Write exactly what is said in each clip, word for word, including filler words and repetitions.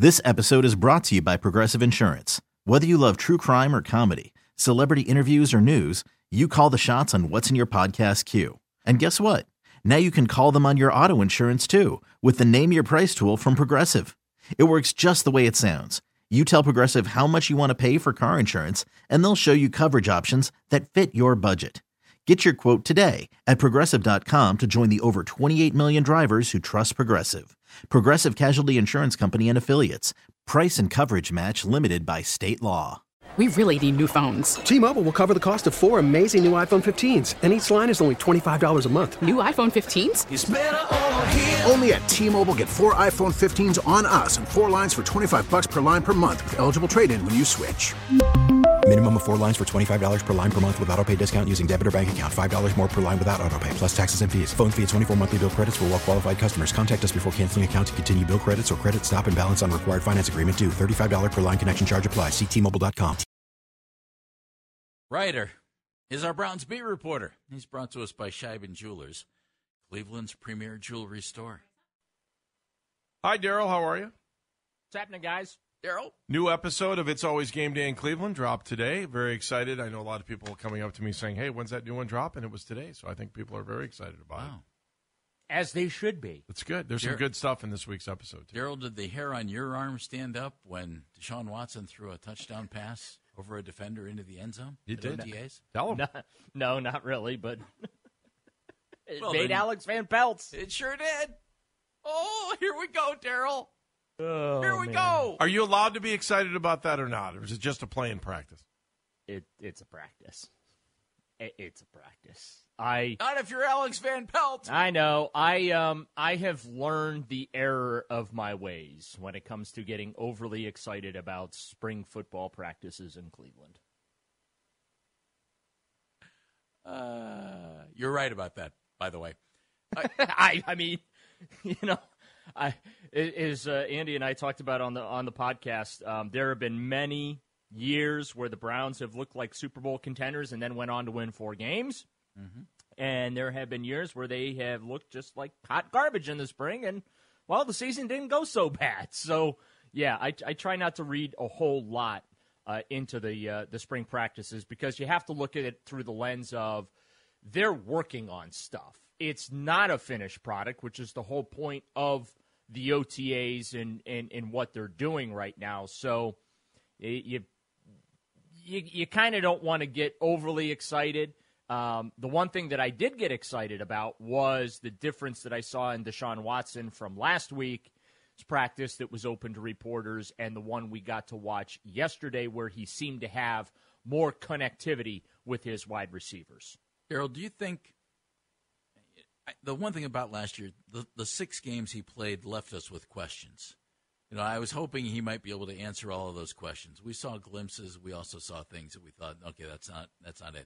This episode is brought to you by Progressive Insurance. Whether you love true crime or comedy, celebrity interviews or news, you call the shots on what's in your podcast queue. And guess what? Now you can call them on your auto insurance too with the Name Your Price tool from Progressive. It works just the way it sounds. You tell Progressive how much you want to pay for car insurance, and they'll show you coverage options that fit your budget. Get your quote today at Progressive dot com to join the over twenty-eight million drivers who trust Progressive. Progressive Casualty Insurance Company and Affiliates. Price and coverage match limited by state law. We really need new phones. T-Mobile will cover the cost of four amazing new iPhone fifteens, and each line is only twenty-five dollars a month. New iPhone fifteens? It's better over here. Only at T-Mobile, get four iPhone fifteens on us and four lines for twenty-five bucks per line per month with eligible trade-in when you switch. Minimum of four lines for twenty-five dollars per line per month with autopay discount using debit or bank account. five dollars more per line without autopay, plus taxes and fees. Phone fee at twenty-four monthly bill credits for well-qualified customers. Contact us before canceling account to continue bill credits or credit stop and balance on required finance agreement due. thirty-five dollars per line connection charge applies. See T Mobile dot com. Ryder is our Browns beat reporter. He's brought to us by Scheiben Jewelers, Cleveland's premier jewelry store. Hi, Daryl. How are you? What's happening, guys? Daryl? New episode of It's Always Game Day in Cleveland dropped today. Very excited. I know a lot of people coming up to me saying, hey, when's that new one drop? And it was today. So I think people are very excited about Wow. it. As they should be. It's good. There's some Dar- good stuff in this week's episode, too. Daryl, did the hair on your arm stand up when Deshaun Watson threw a touchdown pass over a defender into the end zone? You did. O T As? Tell him. No, no, not really, but it Well, made then- Alex Van Pelt. It sure did. Oh, here we go, Daryl. Oh, Here we man. go. Are you allowed to be excited about that or not? Or is it just a play in practice? It, it's a practice. It, it's a practice. I Not if you're Alex Van Pelt. I know. I um I have learned the error of my ways when it comes to getting overly excited about spring football practices in Cleveland. Uh, you're right about that, by the way. I I mean, you know, I is uh, Andy and I talked about on the on the podcast. Um, there have been many years where the Browns have looked like Super Bowl contenders and then went on to win four games. Mm-hmm. And there have been years where they have looked just like hot garbage in the spring, and, well, the season didn't go so bad. So, yeah, I, I try not to read a whole lot uh, into the uh, the spring practices because you have to look at it through the lens of they're working on stuff. It's not a finished product, which is the whole point of the O T As and, and, and what they're doing right now. So you, you, you kind of don't want to get overly excited. Um, the one thing that I did get excited about was the difference that I saw in Deshaun Watson from last week's practice that was open to reporters and the one we got to watch yesterday where he seemed to have more connectivity with his wide receivers. Daryl, do you think the one thing about last year, the, the six games he played left us with questions? You know, I was hoping he might be able to answer all of those questions. We saw glimpses. We also saw things that we thought, okay, that's not that's not it.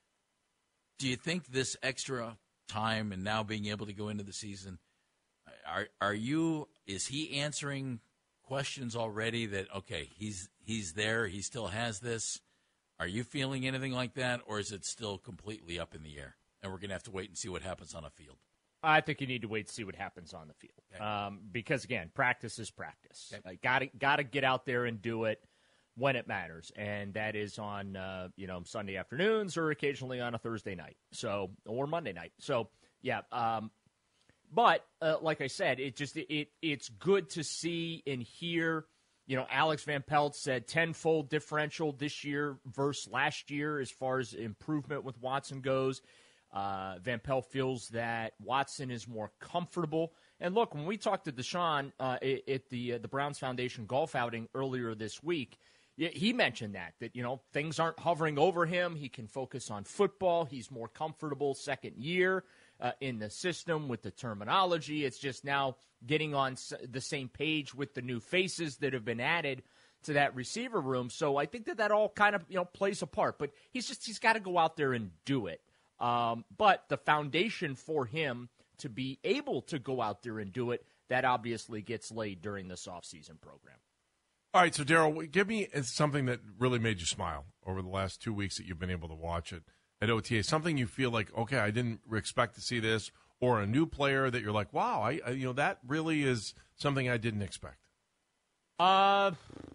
Do you think this extra time and now being able to go into the season, are are you is he answering questions already that okay, he's he's there, he still has this? Are you feeling anything like that, or is it still completely up in the air? And we're going to have to wait and see what happens on a field. I think you need to wait to see what happens on the field. Okay. Um, because, again, practice is practice. Okay. Uh, gotta, gotta get out there and do it when it matters. And that is on, uh, you know, Sunday afternoons or occasionally on a Thursday night. So, or Monday night. So, yeah. Um, but, uh, like I said, it just, it, it's good to see and hear. You know, Alex Van Pelt said tenfold differential this year versus last year as far as improvement with Watson goes. Uh, Van Pelt feels that Watson is more comfortable. And look, when we talked to Deshaun uh, at the uh, the Browns Foundation golf outing earlier this week, he mentioned that, that, you know, things aren't hovering over him. He can focus on football. He's more comfortable second year uh, in the system with the terminology. It's just now getting on the same page with the new faces that have been added to that receiver room. So I think that that all kind of, you know, plays a part. But he's just, he's got to go out there and do it. Um, but the foundation for him to be able to go out there and do it, that obviously gets laid during this offseason program. All right, so Daryl, give me something that really made you smile over the last two weeks that you've been able to watch it at O T A. Something you feel like, okay, I didn't expect to see this, or a new player that you're like, wow, I, I you know, that really is something I didn't expect. Uh,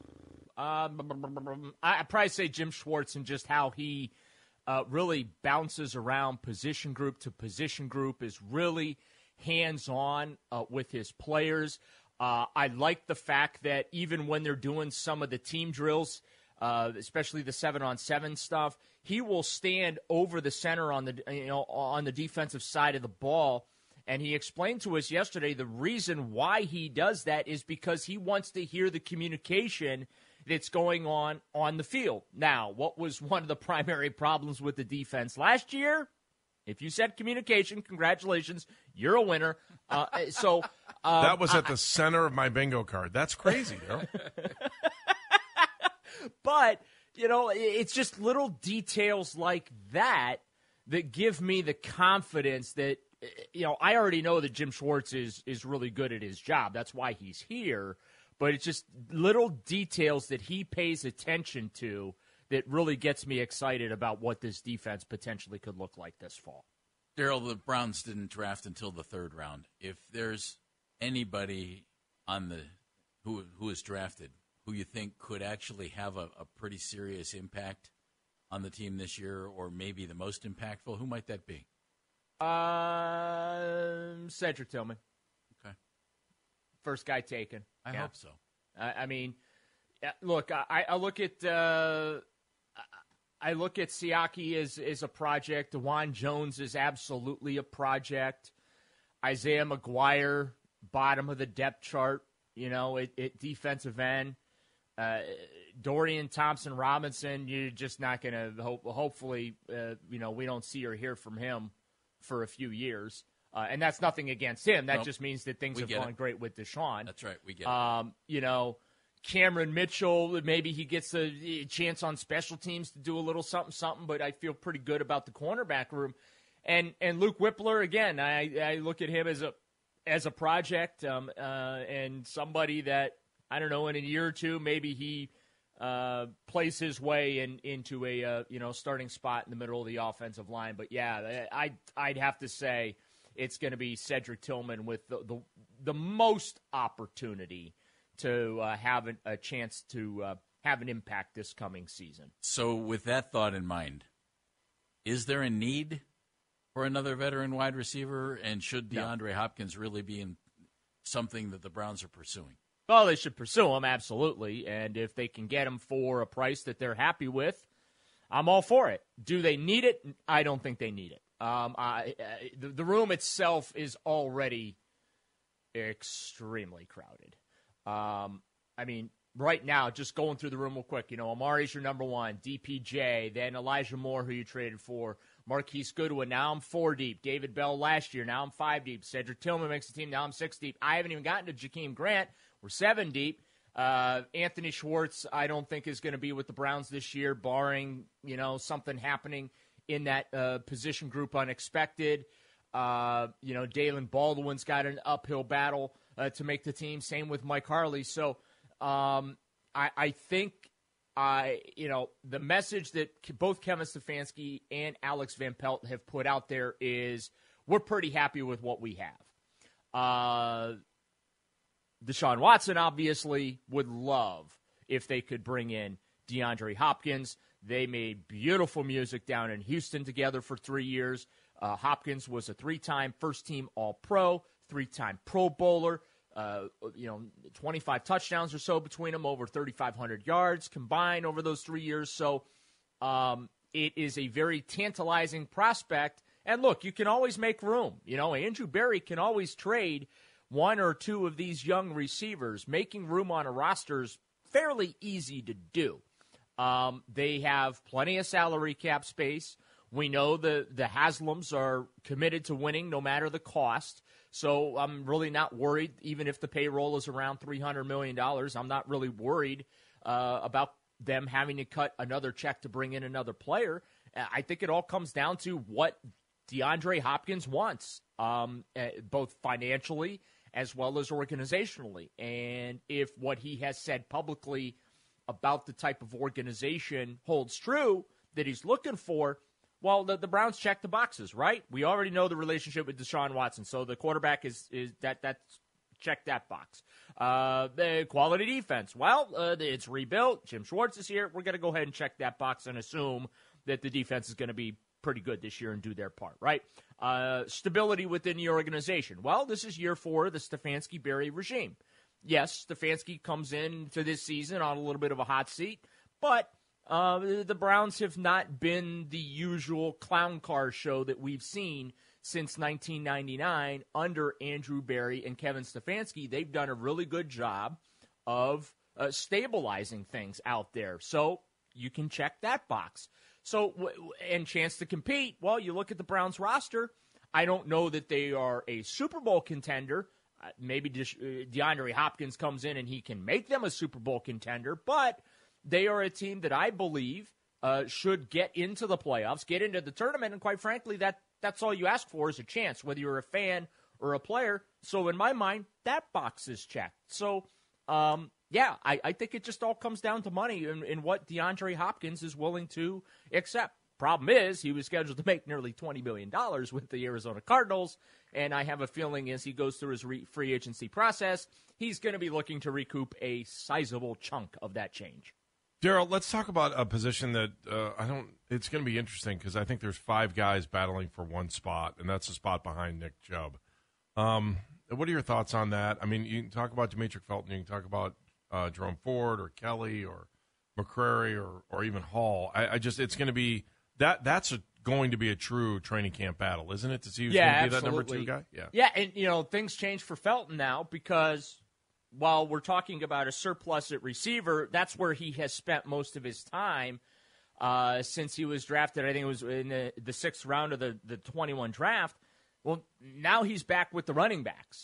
um, I'd probably say Jim Schwartz and just how he uh, really bounces around position group to position group, is really hands-on uh, with his players. Uh, I like the fact that even when they're doing some of the team drills, uh, especially the seven-on-seven stuff, he will stand over the center on the you know on the defensive side of the ball. And he explained to us yesterday the reason why he does that is because he wants to hear the communication that's going on on the field. Now, what was one of the primary problems with the defense last year? If you said communication, congratulations, you're a winner. Uh, so uh, that was at I, the center of my bingo card. That's crazy, yo. But, you know, it's just little details like that that give me the confidence that, you know, I already know that Jim Schwartz is is really good at his job. That's why he's here. But it's just little details that he pays attention to that really gets me excited about what this defense potentially could look like this fall. Daryl, the Browns didn't draft until the third round. If there's anybody on the who who is drafted who you think could actually have a, a pretty serious impact on the team this year, or maybe the most impactful, who might that be? Um, Cedric Tillman. Okay. First guy taken. I yeah. hope so. I, I mean, look, I, I look at uh, I look at Siaki as, as a project. DeJuan Jones is absolutely a project. Isaiah McGuire, bottom of the depth chart, you know, at, at defensive end. Uh, Dorian Thompson-Robinson, you're just not going to hope. Hopefully, uh, you know, we don't see or hear from him for a few years. Uh, and that's nothing against him. That nope. just means that things we have gone it. great with Deshaun. That's right. We get um, it. You know, Cameron Mitchell, maybe he gets a chance on special teams to do a little something, something, but I feel pretty good about the cornerback room. And and Luke Whippler, again, I, I look at him as a as a project um, uh, and somebody that, I don't know, in a year or two, maybe he uh, plays his way in, into a uh, you know starting spot in the middle of the offensive line. But, yeah, I, I'd have to say it's going to be Cedric Tillman with the, the, the most opportunity to uh, have an, a chance to uh, have an impact this coming season. So with that thought in mind, is there a need for another veteran wide receiver, and should DeAndre no. Hopkins really be in something that the Browns are pursuing? Well, they should pursue him, absolutely, and if they can get him for a price that they're happy with, I'm all for it. Do they need it? I don't think they need it. Um, I, I, the, the room itself is already extremely crowded. Um, I mean, right now, just going through the room real quick, you know, Amari's your number one, D P J, then Elijah Moore, who you traded for, Marquise Goodwin, now I'm four deep, David Bell last year, now I'm five deep, Cedric Tillman makes the team, now I'm six deep. I haven't even gotten to Jakeem Grant, we're seven deep. Uh, Anthony Schwartz, I don't think is going to be with the Browns this year, barring, you know, something happening in that uh, position group unexpected. Uh, you know, Dalen Baldwin's got an uphill battle uh, to make the team. Same with Mike Harley. So um, I, I think, I you know, the message that both Kevin Stefanski and Alex Van Pelt have put out there is we're pretty happy with what we have. Uh, Deshaun Watson obviously would love if they could bring in DeAndre Hopkins. They made beautiful music down in Houston together for three years. Uh, Hopkins was a three-time first-team All-Pro, three-time Pro Bowler, uh, you know, twenty-five touchdowns or so between them, over thirty-five hundred yards combined over those three years. So um, it is a very tantalizing prospect. And, look, you can always make room. You know, Andrew Berry can always trade one or two of these young receivers. Making room on a roster is fairly easy to do. Um, they have plenty of salary cap space. We know the, the Haslams are committed to winning no matter the cost. So I'm really not worried, even if the payroll is around three hundred million dollars. I'm not really worried uh, about them having to cut another check to bring in another player. I think it all comes down to what DeAndre Hopkins wants, um, both financially as well as organizationally. And if what he has said publicly about the type of organization holds true that he's looking for, well, the, the Browns check the boxes, right? We already know the relationship with Deshaun Watson, so the quarterback is is that that's Check that box. Uh, the quality defense. Well, uh, it's rebuilt. Jim Schwartz is here. We're going to go ahead and check that box and assume that the defense is going to be pretty good this year and do their part, right? Uh, stability within the organization. Well, this is year four of the Stefanski-Berry regime. Yes, Stefanski comes in to this season on a little bit of a hot seat, but uh, the Browns have not been the usual clown car show that we've seen since nineteen ninety-nine under Andrew Berry and Kevin Stefanski. They've done a really good job of uh, stabilizing things out there. So you can check that box. So, and chance to compete, well, you look at the Browns roster. I don't know that they are a Super Bowl contender. Uh, maybe De- uh, DeAndre Hopkins comes in and he can make them a Super Bowl contender, but they are a team that I believe uh, should get into the playoffs, get into the tournament, and quite frankly, that that's all you ask for is a chance, whether you're a fan or a player. So in my mind, that box is checked. So, um, yeah, I, I think it just all comes down to money and, and what DeAndre Hopkins is willing to accept. Problem is, he was scheduled to make nearly twenty million dollars with the Arizona Cardinals, and I have a feeling as he goes through his re- free agency process, he's going to be looking to recoup a sizable chunk of that change. Daryl, let's talk about a position that uh, I don't – it's going to be interesting because I think there's five guys battling for one spot, and that's the spot behind Nick Chubb. Um, what are your thoughts on that? I mean, you can talk about Demetric Felton, you can talk about uh, Jerome Ford or Kelly or McCrary or, or even Hall. I, I just – it's going to be – that that's a, going to be a true training camp battle, isn't it, to see who's yeah, going to be absolutely. that number two guy? Yeah, yeah, and, you know, things change for Felton now because – while we're talking about a surplus at receiver, that's where he has spent most of his time uh, since he was drafted. I think it was in the, the sixth round of the, the twenty-one draft. Well, now he's back with the running backs.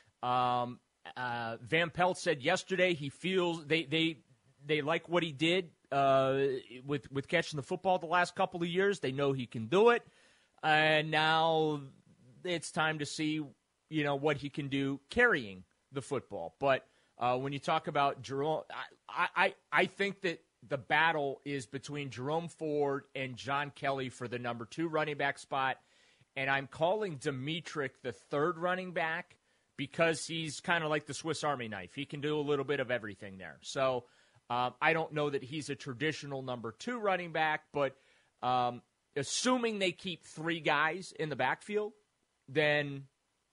Um, uh, Van Pelt said yesterday he feels they they, they like what he did uh, with, with catching the football the last couple of years. They know he can do it. And now it's time to see, you know, what he can do carrying the football. But uh, when you talk about Jerome, I, I I think that the battle is between Jerome Ford and John Kelly for the number two running back spot, and I'm calling Demetric the third running back because he's kind of like the Swiss Army knife. He can do a little bit of everything there. So um, I don't know that he's a traditional number two running back, but um, assuming they keep three guys in the backfield, then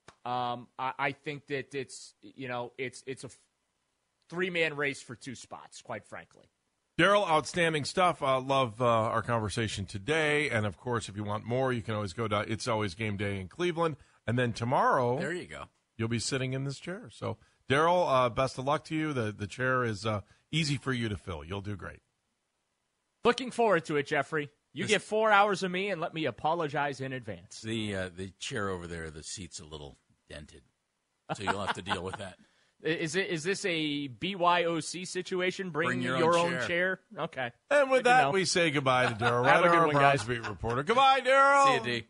Um, I, I think that it's, you know, it's it's a three-man race for two spots, quite frankly. Daryl, outstanding stuff. I love uh, our conversation today. And, of course, if you want more, you can always go to It's Always Game Day in Cleveland. And then tomorrow, there you go. You'll be sitting in this chair. So, Daryl, uh, best of luck to you. The, the chair is uh, easy for you to fill. You'll do great. Looking forward to it, Jeffrey. You this, get four hours of me, and let me apologize in advance. The uh, the chair over there, the seat's a little dented, so you'll have to deal with that. Is it is this a B Y O C situation? Bring, Bring your, your own, own chair. chair. Okay. And with Good that, to know. we say goodbye to Daryl Have a Ryder, good our one, Browns guys. beat reporter. Goodbye, Daryl. See you, D.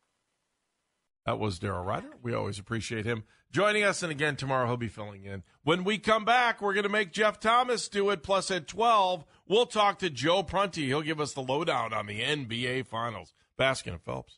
That was Daryl Ryder. We always appreciate him joining us. And again, tomorrow he'll be filling in. When we come back, we're going to make Jeff Thomas do it. Plus at twelve, we'll talk to Joe Prunty. He'll give us the lowdown on the N B A Finals. Baskin and Phelps.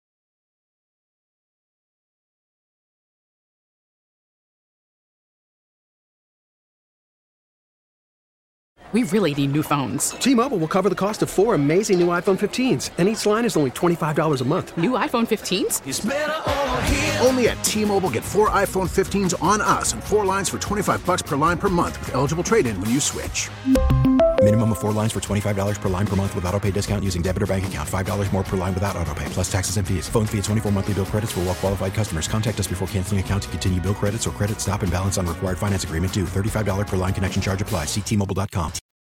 We really need new phones. T-Mobile will cover the cost of four amazing new iPhone fifteens, and each line is only twenty-five dollars a month. New iPhone fifteens? It's better over here. Only at T-Mobile, get four iPhone fifteens on us and four lines for twenty-five bucks per line per month with eligible trade-in when you switch. Minimum of four lines for twenty-five dollars per line per month with autopay discount using debit or bank account. five dollars more per line without autopay, plus taxes and fees. Phone fee at twenty-four monthly bill credits for well-qualified customers. Contact us before canceling account to continue bill credits or credit stop and balance on required finance agreement due. thirty-five dollars per line connection charge applies. See T Mobile dot com.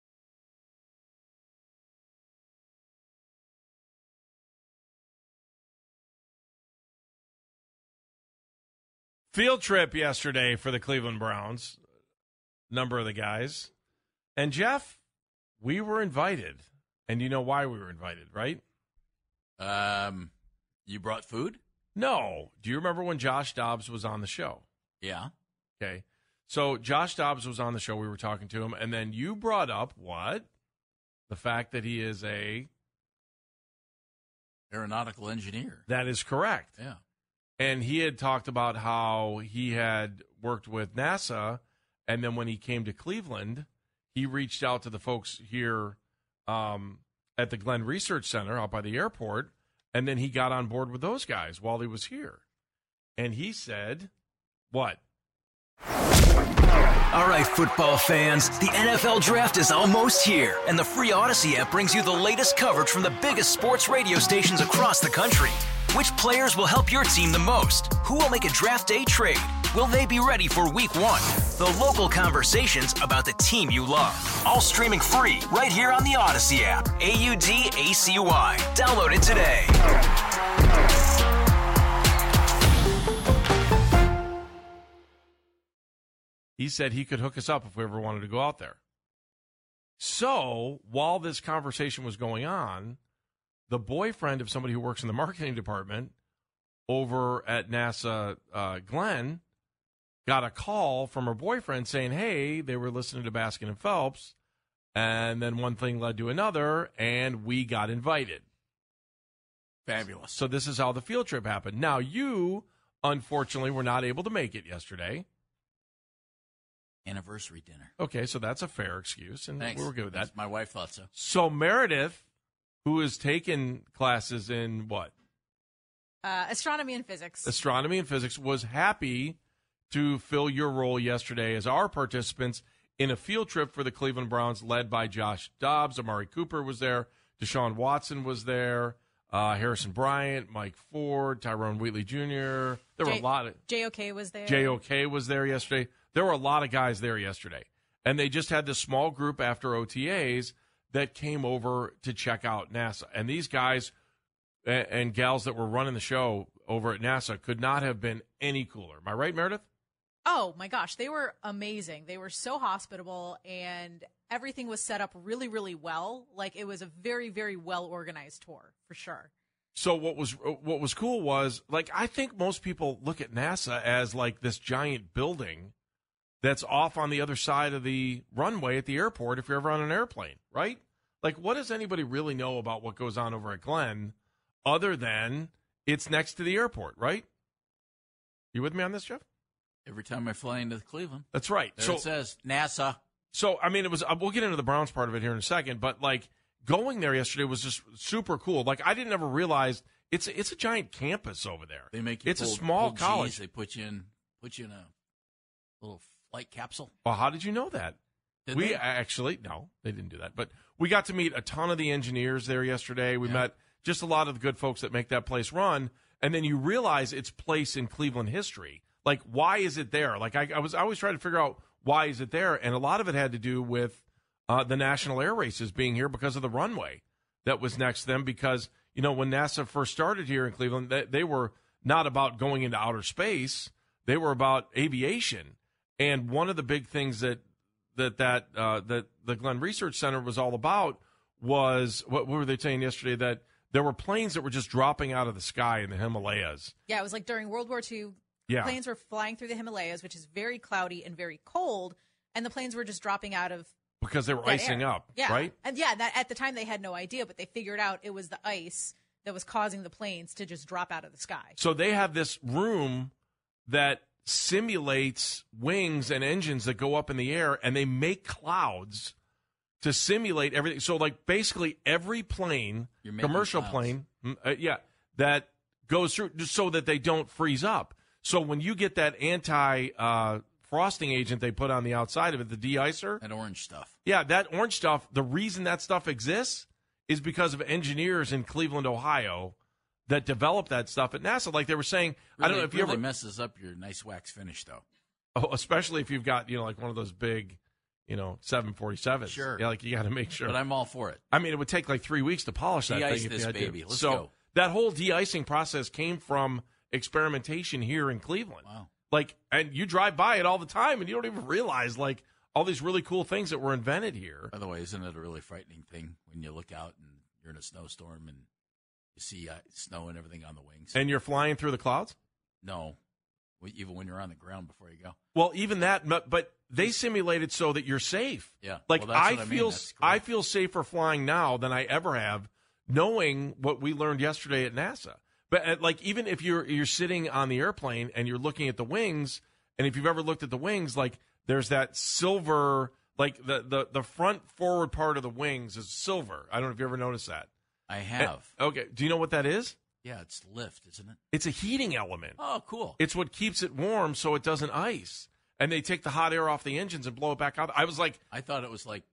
Field trip yesterday for the Cleveland Browns. Number of the guys. And, Jeff, we were invited. And you know why we were invited, right? Um, you brought food? No. Do you remember when Josh Dobbs was on the show? Yeah. Okay. So Josh Dobbs was on the show. We were talking to him. And then you brought up what? The fact that he is a... aeronautical engineer. That is correct. Yeah. And he had talked about how he had worked with NASA, and then when he came to Cleveland, he reached out to the folks here um, at the Glenn Research Center out by the airport, and then he got on board with those guys while he was here. And he said, what? All right, football fans, the N F L Draft is almost here, and the free Odyssey app brings you the latest coverage from the biggest sports radio stations across the country. Which players will help your team the most? Who will make a draft day trade? Will they be ready for week one? The local conversations about the team you love. All streaming free right here on the Odyssey app. A U D A C Y. Download it today. He said he could hook us up if we ever wanted to go out there. So while this conversation was going on, the boyfriend of somebody who works in the marketing department over at NASA, uh, Glenn, got a call from her boyfriend saying, hey, they were listening to Baskin and Phelps, and then one thing led to another, and we got invited. Fabulous. So this is how the field trip happened. Now, you, unfortunately, were not able to make it yesterday. Anniversary dinner. Okay, so that's a fair excuse, and Thanks. we were good with that. Thanks. My wife thought so. So Meredith, who has taken classes in what? Uh, astronomy and physics. Astronomy and physics, was happy to fill your role yesterday as our participants in a field trip for the Cleveland Browns led by Josh Dobbs. Amari Cooper was there. Deshaun Watson was there. Uh, Harrison Bryant, Mike Ford, Tyrone Wheatley Junior There were J- a lot of... J O K was there. J O K was there yesterday. There were a lot of guys there yesterday. And they just had this small group after O T As that came over to check out NASA. And these guys and, and gals that were running the show over at NASA could not have been any cooler. Am I right, Meredith? Oh, my gosh. They were amazing. They were so hospitable, and everything was set up really, really well. Like, it was a very, very well-organized tour, for sure. So what was what was cool was, like, I think most people look at NASA as, like, this giant building that's off on the other side of the runway at the airport if you're ever on an airplane, right? Like, what does anybody really know about what goes on over at Glenn other than it's next to the airport, right? You with me on this, Jeff? Every time I fly into Cleveland. That's right. There so it says NASA. So, I mean, it was, we'll get into the Browns part of it here in a second, but, like, going there yesterday was just super cool. Like, I didn't ever realize it's it's a giant campus over there. They make you it's pull, a small pull college. G's. They put you in put you in a little flight capsule. Well, how did you know that? Did we they? actually no, they didn't do that. But we got to meet a ton of the engineers there yesterday. We Yeah. met just a lot of the good folks that make that place run, and then you realize its place in Cleveland history. Like, why is it there? Like, I, I was I always trying to figure out why is it there, and a lot of it had to do with uh, the national air races being here because of the runway that was next to them. Because, you know, when NASA first started here in Cleveland, they, they were not about going into outer space; they were about aviation. And one of the big things that that that uh, that the Glenn Research Center was all about was what, what were they saying yesterday? That there were planes that were just dropping out of the sky in the Himalayas. Yeah, it was like during World War Two. Yeah. Planes were flying through the Himalayas, which is very cloudy and very cold, and the planes were just dropping out of because they were icing air. up, yeah. right? And yeah, that at the time they had no idea, but they figured out it was the ice that was causing the planes to just drop out of the sky. So they have this room that simulates wings and engines that go up in the air, and they make clouds to simulate everything. So, like, basically every plane, You're making commercial clouds. plane, mm, uh, yeah, that goes through just so that they don't freeze up. So when you get that anti uh, frosting agent they put on the outside of it, the de-icer, That orange stuff. yeah, that orange stuff, the reason that stuff exists is because of engineers in Cleveland, Ohio, that developed that stuff at NASA. Like they were saying, Really, I don't know if you really ever messes up your nice wax finish, though. Oh, especially if you've got, you know, like one of those big, you know, seven forty-sevens. Sure. Yeah, like you got to make sure. But I'm all for it. I mean, it would take like three weeks to polish that De-ice thing. if this you had to. baby. Let's so go. that whole de-icing process came from experimentation here in Cleveland. Wow. Like, and you drive by it all the time, and you don't even realize, like, all these really cool things that were invented here. By the way, isn't it a really frightening thing when you look out and you're in a snowstorm and you see uh, snow and everything on the wings? And you're flying through the clouds? No. Even when you're on the ground before you go. Well, even that, but, but they simulate it so that you're safe. Yeah. Like Well, that's I what I mean. feel, That's great. I feel safer flying now than I ever have, knowing what we learned yesterday at NASA. But uh, like even if you're you're sitting on the airplane and you're looking at the wings And if you've ever looked at the wings, like there's that silver, like the, the, the front forward part of the wings is silver. I don't know if you ever noticed that. I have. Uh, okay. Do you know what that is? Yeah, it's lift, isn't it? It's a heating element. Oh, cool. It's what keeps it warm so it doesn't ice. And they take the hot air off the engines and blow it back out. I was like, I thought it was like,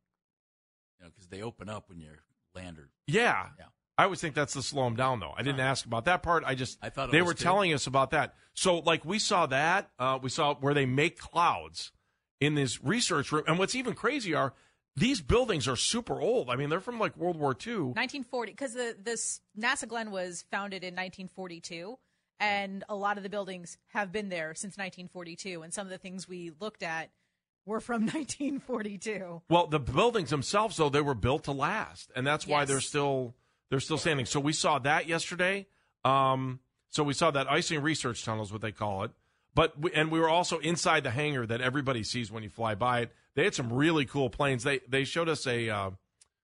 you know, because they open up when you're landed. Yeah. Yeah. I always think that's to slow them down, though. I didn't ask about that part. I just I thought it they was were too. telling us about that. So, like, we saw that. Uh, we saw where they make clouds in this research room. And what's even crazier are these buildings are super old. I mean, they're from like World War Two. nineteen forty, because the this NASA Glenn was founded in nineteen forty-two, and a lot of the buildings have been there since nineteen forty-two. And some of the things we looked at were from nineteen forty-two. Well, the buildings themselves, though, they were built to last, and that's why Yes. they're still they're still standing. So we saw that yesterday. Um, so we saw that icing research tunnel is what they call it. But we, and we were also inside the hangar that everybody sees when you fly by it. They had some really cool planes. They they showed us a uh,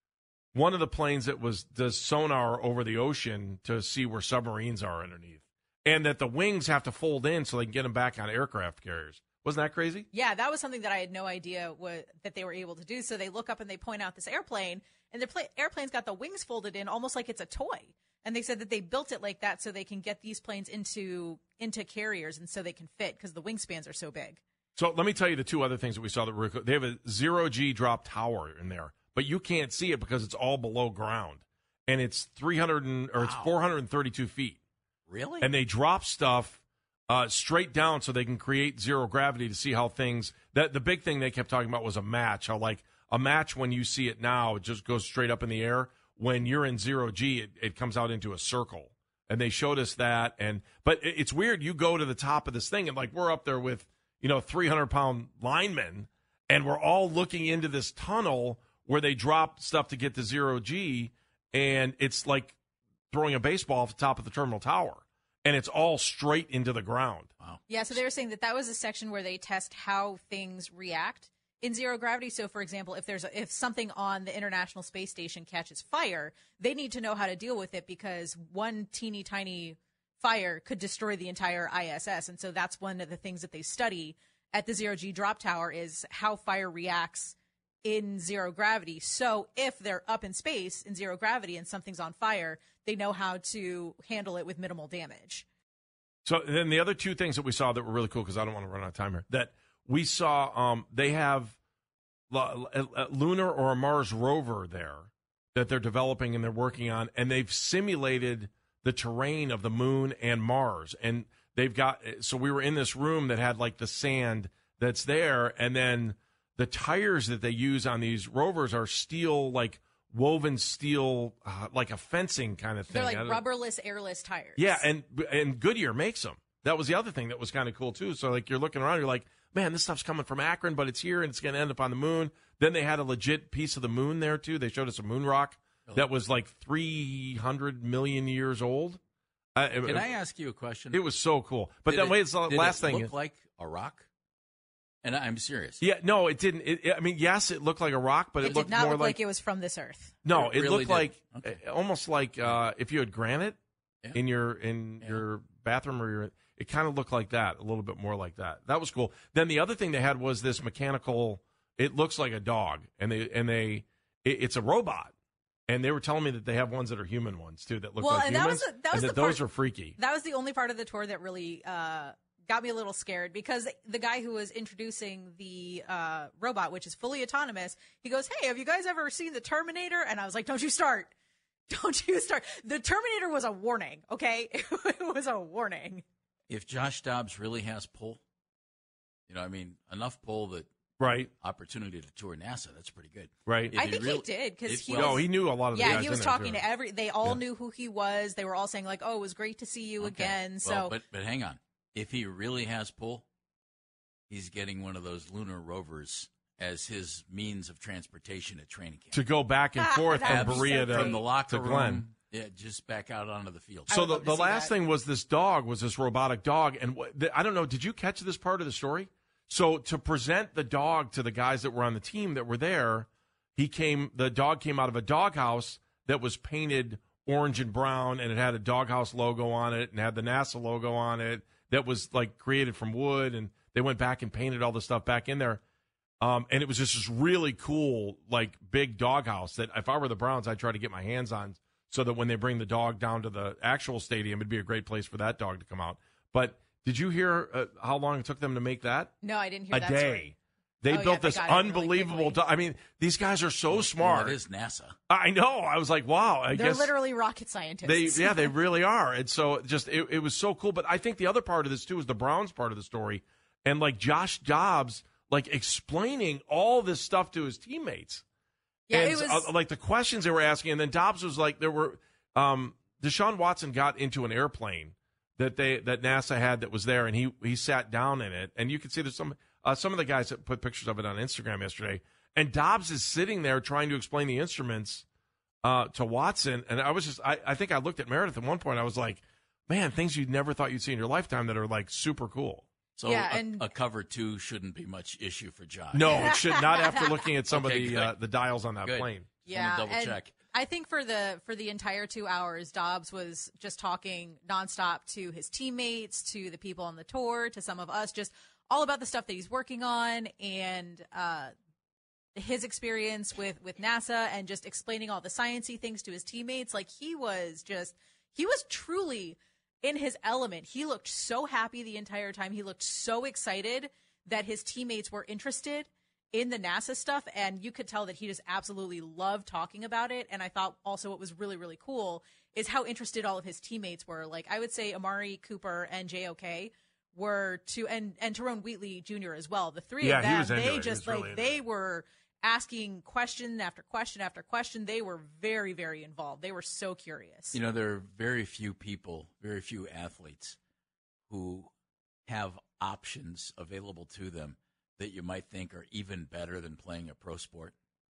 one of the planes that was does sonar over the ocean to see where submarines are underneath, and that the wings have to fold in so they can get them back on aircraft carriers. Wasn't that crazy? Yeah, that was something that I had no idea what, that they were able to do. So they look up and they point out this airplane, and the pla- airplane's got the wings folded in almost like it's a toy. And they said that they built it like that so they can get these planes into into carriers and so they can fit because the wingspans are so big. So let me tell you the two other things that we saw that were cool. They have a zero G drop tower in there, but you can't see it because it's all below ground, and it's three hundred and, or it's Wow. four hundred thirty-two feet. Really? And they drop stuff uh, straight down so they can create zero gravity to see how things. That the big thing they kept talking about was a match. How like a match when you see it now, it just goes straight up in the air. When you're in zero G, it, it comes out into a circle. And they showed us that. And but it, it's weird. You go to the top of this thing, and like we're up there with, you know, three hundred pound linemen, and we're all looking into this tunnel where they drop stuff to get to zero G, and it's like throwing a baseball off the top of the terminal tower, and it's all straight into the ground. Wow. Yeah, so they were saying that that was a section where they test how things react in zero gravity. So, for example, if there's a, if something on the International Space Station catches fire, they need to know how to deal with it because one teeny tiny fire could destroy the entire I S S. And so that's one of the things that they study at the zero G drop tower is how fire reacts in zero gravity. So if they're up in space in zero gravity and something's on fire, they know how to handle it with minimal damage. So then the other two things that we saw that were really cool, because I don't want to run out of time here, that we saw um, they have a lunar or a Mars rover there that they're developing and they're working on, and they've simulated the terrain of the moon and Mars. And they've got, so we were in this room that had like the sand that's there, and then the tires that they use on these rovers are steel, like woven steel, uh, like a fencing kind of thing. They're like rubberless, airless tires. Yeah, and and Goodyear makes them. That was the other thing that was kind of cool too. So like you're looking around, you're like, man, this stuff's coming from Akron, but it's here and it's going to end up on the moon. Then they had a legit piece of the moon there too. They showed us a moon rock that was like three hundred million years old. Uh, Can it, I ask you a question? It was so cool. But did then it, wait, it's the did last it thing. look like a rock? And I'm serious. Yeah, no, it didn't. It, I mean, yes, it looked like a rock, but it, It, looked did not more look like, like it was from this earth. no, It it, really looked did. like Okay. uh, almost like uh, if you had granite Yeah. in your in Yeah. your bathroom or your. It kind of looked like that, a little bit more like that. That was cool. Then the other thing they had was this mechanical. It looks like a dog, and they and they it, it's a robot. And they were telling me that they have ones that are human ones too that look Well, like and that humans, was the- that was and that the those part- are freaky. That was the only part of the tour that really uh, got me a little scared because the guy who was introducing the uh, robot, which is fully autonomous, he goes, "Hey, have you guys ever seen the Terminator?" And I was like, "Don't you start. Don't you start." The Terminator was a warning, okay? It was a warning. If Josh Dobbs really has pull, you know, I mean, enough pull that Right, opportunity to tour NASA, that's pretty good. right. If I think real- he did because if- he well, no, was, he knew a lot of the yeah, guys he was in there, talking too. to every. They all Yeah. knew who he was. They were all saying like, "Oh, it was great to see you Okay. again." So Well, but but hang on, if he really has pull, he's getting one of those lunar rovers as his means of transportation at training camp. to go back and forth That from would be Berea so to, great. From the locker to room, Glenn. yeah, just back out onto the field. I So would the, love to the see last that. thing was this dog, was this robotic dog. And what, the, I don't know, did you catch this part of the story? So to present the dog to the guys that were on the team that were there, he came, the dog came out of a doghouse that was painted orange and brown, and it had a doghouse logo on it and had the NASA logo on it that was like created from wood. And they went back and painted all the stuff back in there. Um, and it was just this really cool, like, big doghouse that if I were the Browns, I'd try to get my hands on so that when they bring the dog down to the actual stadium, it'd be a great place for that dog to come out. But did you hear uh, how long it took them to make that? No, I didn't hear a that day. story. They oh, built yeah, they this unbelievable really do- I mean, these guys are so smart. Well, it is NASA. I know. I was like, wow. I They're guess literally rocket scientists. They, yeah, they really are. And so just it, it was so cool. But I think the other part of this, too, is the Browns part of the story. And, like, Josh Dobbs, like, explaining all this stuff to his teammates. Yeah, and, it was... uh, like, the questions they were asking. And then Dobbs was like, there were um, – Deshaun Watson got into an airplane that they that NASA had that was there, and he he sat down in it. And you can see there's some uh, some of the guys that put pictures of it on Instagram yesterday. And Dobbs is sitting there trying to explain the instruments uh, to Watson. And I was just, I, I think I looked at Meredith at one point. I was like, man, things you never thought you'd see in your lifetime that are like super cool. So yeah, a, and... a cover two shouldn't be much issue for Josh. No, it should not after looking at some okay, of the uh, the dials on that good. plane. Yeah, double and check. I think for the for the entire two hours, Dobbs was just talking nonstop to his teammates, to the people on the tour, to some of us, just all about the stuff that he's working on and uh, his experience with, with NASA and just explaining all the sciencey things to his teammates. Like he was just, he was truly in his element. He looked so happy the entire time. He looked so excited that his teammates were interested in the NASA stuff, and you could tell that he just absolutely loved talking about it. And I thought also what was really, really cool is how interested all of his teammates were. Like, I would say Amari Cooper and J O K were two, and, and Tyrone Wheatley Junior as well. The three yeah, of them, he was into they it. just, he was like, really they were asking question after question after question. They were very, very involved. They were so curious. You know, there are very few people, very few athletes who have options available to them that you might think are even better than playing a pro sport.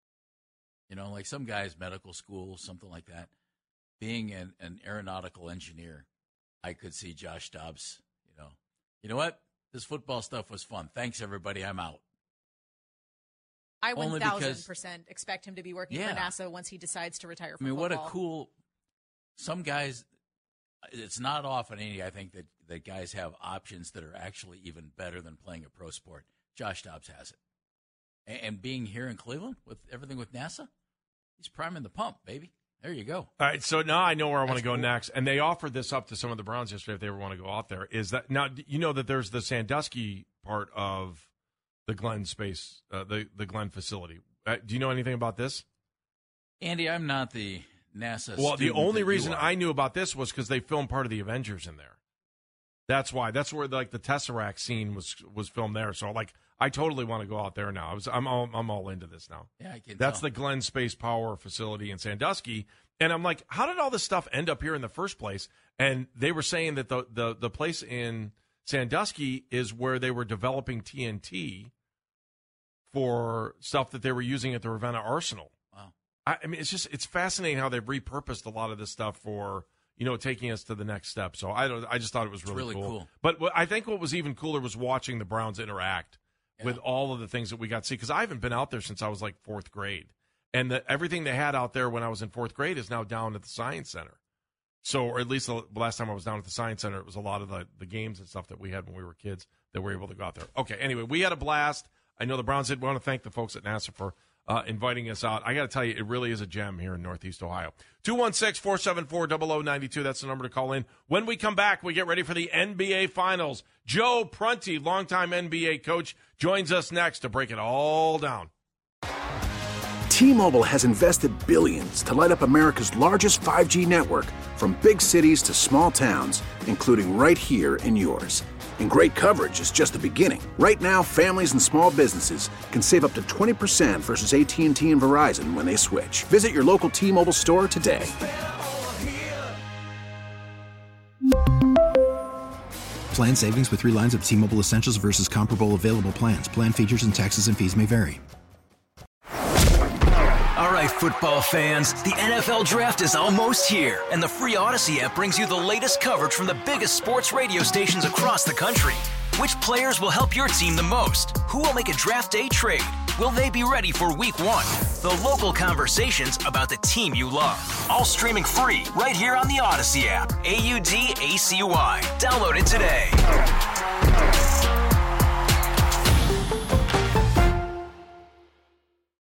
You know, like some guys, medical school, something like that. Being an, an aeronautical engineer, I could see Josh Dobbs, you know, you know what? This football stuff was fun. Thanks, everybody. I'm out. I Only one thousand because- percent expect him to be working Yeah. for NASA once he decides to retire I from mean, football. what a cool – some guys – it's not often, any, I think, that, that guys have options that are actually even better than playing a pro sport. Josh Dobbs has it. And, and being here in Cleveland with everything with NASA, he's priming the pump, baby. There you go. All right, so now I know where I want That's to go cool. next. And they offered this up to some of the Browns yesterday if they ever want to go out there. Is that now you know that there's the Sandusky part of the Glenn space, uh, the, the Glenn facility. Uh, do you know anything about this? Andy, I'm not the NASA Well, the student only that you reason are. I knew about this was because they filmed part of the Avengers in there. That's why. That's where like the Tesseract scene was was filmed there. So like, I totally want to go out there now. I was, I'm all I'm all into this now. Yeah, I can That's tell. the Glenn Space Power Facility in Sandusky, and I'm like, how did all this stuff end up here in the first place? And they were saying that the the the place in Sandusky is where they were developing T N T for stuff that they were using at the Ravenna Arsenal. Wow. I, I mean, it's just it's fascinating how they've repurposed a lot of this stuff for, you know, taking us to the next step. So I don't. I just thought it was It's really, really cool. But what, I think what was even cooler was watching the Browns interact Yeah. with all of the things that we got to see. Because I haven't been out there since I was like fourth grade, and the, everything they had out there when I was in fourth grade is now down at the Science Center. So, or at least the last time I was down at the Science Center, it was a lot of the, the games and stuff that we had when we were kids that we were able to go out there. Okay, anyway, we had a blast. I know the Browns did. We want to thank the folks at NASA for uh, inviting us out. I got to tell you, it really is a gem here in Northeast Ohio. two one six, four seven four, zero zero nine two. That's the number to call in. When we come back, we get ready for the N B A Finals. Joe Prunty, longtime N B A coach, joins us next to break it all down. T-Mobile has invested billions to light up America's largest five G network, from big cities to small towns, including right here in yours. And great coverage is just the beginning. Right now, families and small businesses can save up to twenty percent versus A T and T and Verizon when they switch. Visit your local T-Mobile store today. Plan savings with three lines of T-Mobile Essentials versus comparable available plans. Plan features and taxes and fees may vary. All right, football fans, the N F L Draft is almost here, and the free Odyssey app brings you the latest coverage from the biggest sports radio stations across the country. Which players will help your team the most? Who will make a draft day trade? Will they be ready for week one? The local conversations about the team you love. All streaming free right here on the Odyssey app. A U D A C Y. Download it today.